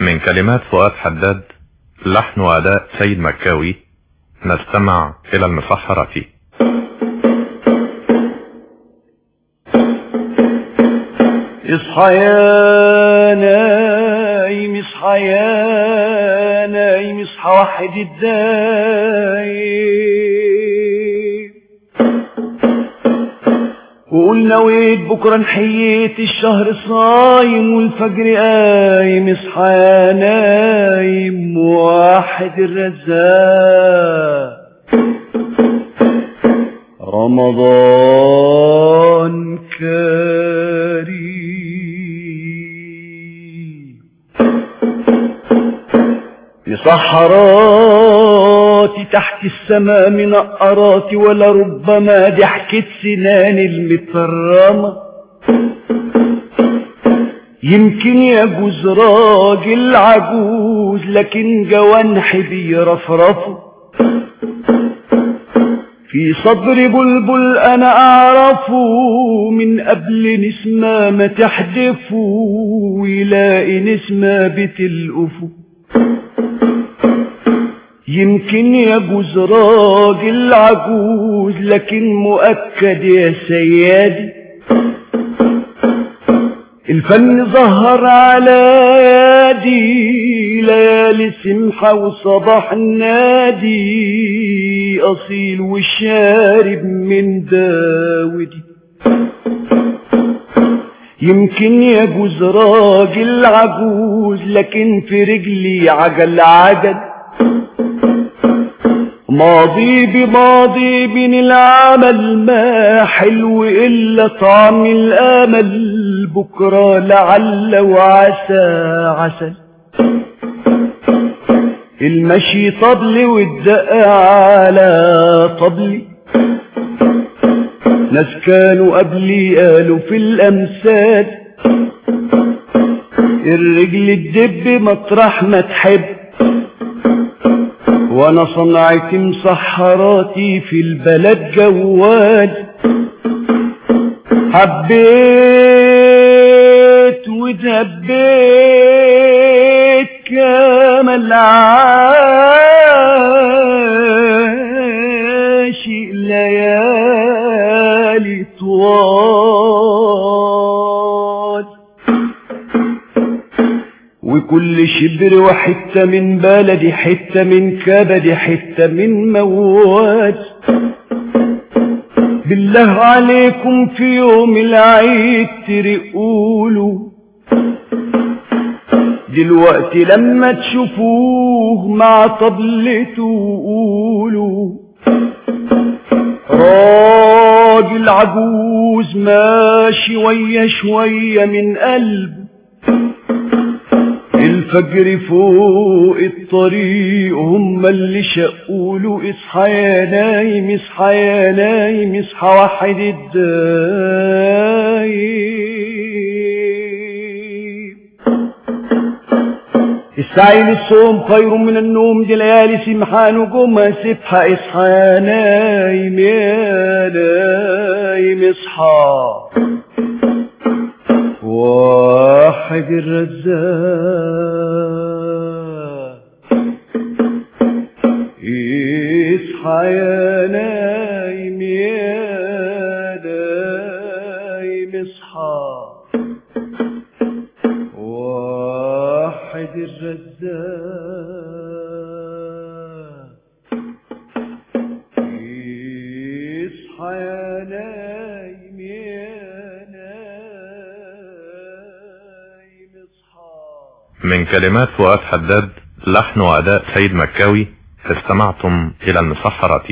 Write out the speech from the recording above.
من كلمات فؤاد حداد، لحن وأداء سيد مكاوي. نستمع إلى المسحرة. اصحى يا نايم، اصحى يا نايم، اصحى وحد الدايم، وقول نويت بكره نحييت الشهر صايم والفجر قايم. اصحى يا نايم وحد الرزاق، رمضان كريم. مسحراتي تحت السماء منقراتي، ولا ربما ضحكت سناني المترمة. يمكن يجوز راجل عجوز، لكن جوانحي بيرفرفوا في صدر بلبل انا اعرفه، من قبل نسمة ما تحدفه ويلاقي نسمة بتلقفه. يمكن يجوز راجل عجوز، لكن مؤكد يا سيادي الفن ظهر على يدي، ليالي سمحة وصباح نادي، أصيل والشارب من داودي. يمكن يجوز راجل عجوز، لكن في رجلي عجل عجل، ماضي بماضي بين العمل، ما حلو إلا طعم الأمل، بكرة لعل وعسى عسل. المشي طبلي والدق على طبلي، ناس كانوا قبلي قالوا في الأمثال، الرجل الدب مطرح ما تحب، وانا صنعت مسحراتي في البلد جوال. حبيت ودبيت كما العاشق ليالي طوال، وكل شبر وحتة من بلدي، حتة من كبدي، حتة من مواد. بالله عليكم في يوم العيد ترقولوا، دلوقتي لما تشوفوه مع طبلته قولوا، راجل عجوز ماشي ويا شوية من قلبه، الفجر فوق الطريق هم اللي شقوله. اصحى يا نايم، اصحى يا نايم، اصحى وحد الدايم. السعي للصوم خير من النوم، دي ليالي سمحة نجومها سبحة. اصحى يا نايم يا نايم، اصحى واحد الرزاق. اصحى يا نايم يا نايم، اصحى واحد الرزاق. اصحى يا نايم يا نايم، اصحى. من كلمات فؤاد حداد، لحن وأداء سيد مكاوي. استمعتم إلى المسحرة.